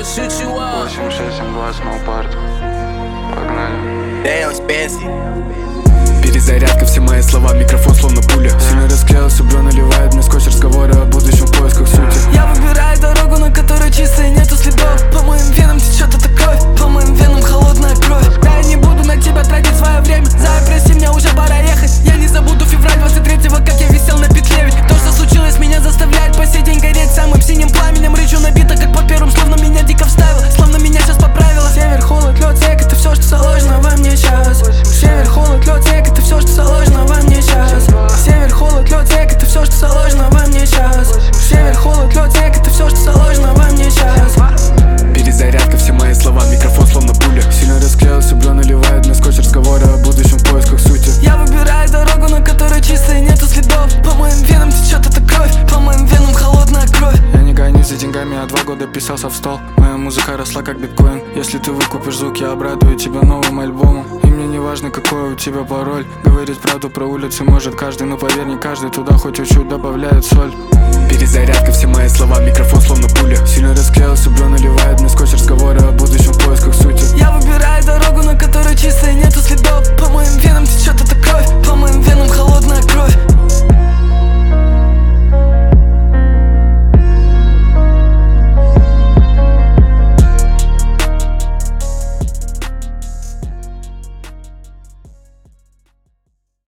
8-6-7-2, сноупард. Погнали. Damn, Spency. Перезарядка, все мои слова, микрофон словно пуля. Сильно расклеился, бро, наливает мне скотч разговоры о будущем в поисках сути. Я выбираю дорогу, на которой чистая, нету следов. По моим венам течет эта кровь, по моим венам холодная кровь. Да, я не буду на тебя тратить свое время. Зай, прости, мне уже пора ехать. Я не забуду февраль 23-го, как я висел на петле. Ведь то, что случилось, меня заставляет по сей день гореть самым синим пламенем. Рычу набито, как по первым, словно меня дико вставило, словно меня сейчас поправило. Север, холод, лед, снег, это все, что заложено во мне сейчас. Север, холод, лед, снег, это все, что заложено во мне сейчас. Север, холод, лед, снег, это все, что заложено во мне сейчас. Север, холод, лед, снег, это все, что заложено во мне сейчас. Перезарядка, все мои слова, микрофон словно пуля. Сильно расклеился, бро, наливает мне скотч разговоры о будущем в поисках сути. Я выбираю дорогу, на которой чистая, нету следов. По моим венам течет эта кровь, по моим венам холодная кровь. Я не гонюсь за деньгами, а 2 года писался в стол. Моя музыка росла как биткоин. Если ты выкупишь звук, я обрадую тебя новым альбомом. И мне не важно, какой у тебя пароль. Говорить правду про улицы может каждый, но поверь, не каждый туда хоть чуть-чуть добавляет соль. Перезарядка, все мои слова, микрофон словно пуля. Сильно расклеился,